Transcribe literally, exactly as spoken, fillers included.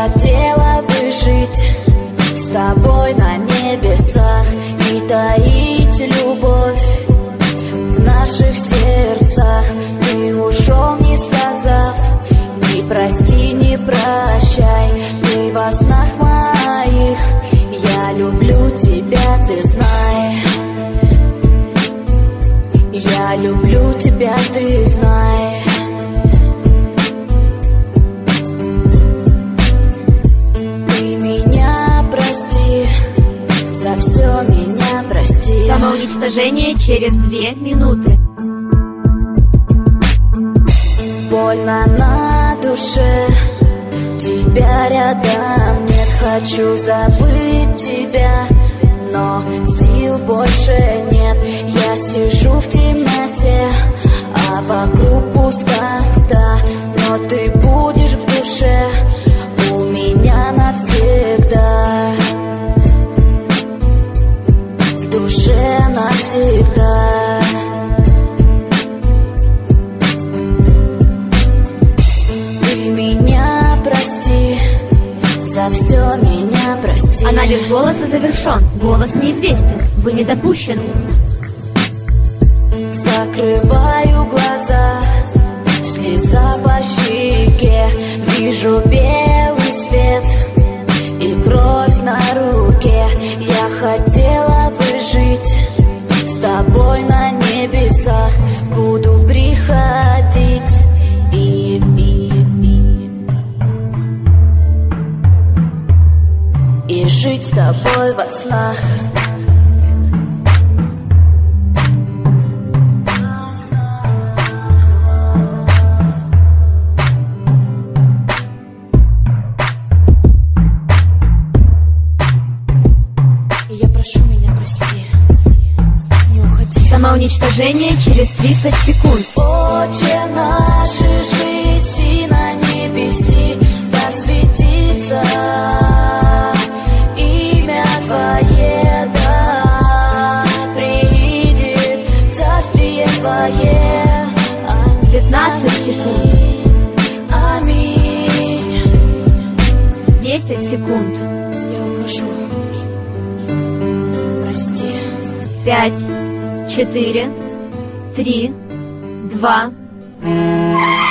хотела бы жить с тобой на небесах и таить любовь в наших сердцах. Ты ушел, не сказав ни прости, ни прощай. Ты во снах моих, я люблю тебя, ты знай. Я люблю тебя, ты знай. Ты меня прости, за все меня прости. Самоуничтожение через две минуты. Больно на душе, тебя рядом нет. Хочу забыть тебя, но сил больше нет. Я сижу в темноте, а вокруг пустота. Но ты будешь в душе у меня навсегда. В душе навсегда. Ты меня прости, за все меня прости. Анализ голоса завершен. Голос неизвестен. Вы не допущены. Закрываю глаза, слеза по щеке. Вижу белый свет и кровь на руке. Я хотела бы жить с тобой на небесах. Буду приходить и, и, и, и жить с тобой во снах. Самоуничтожение через тридцать секунд. Отче наш, иже на небеси, да светится имя Твое, да приидет царствие Твое. пятнадцать секунд. Аминь. десять секунд. Я ухожу. Прости. пять, четыре, три, два.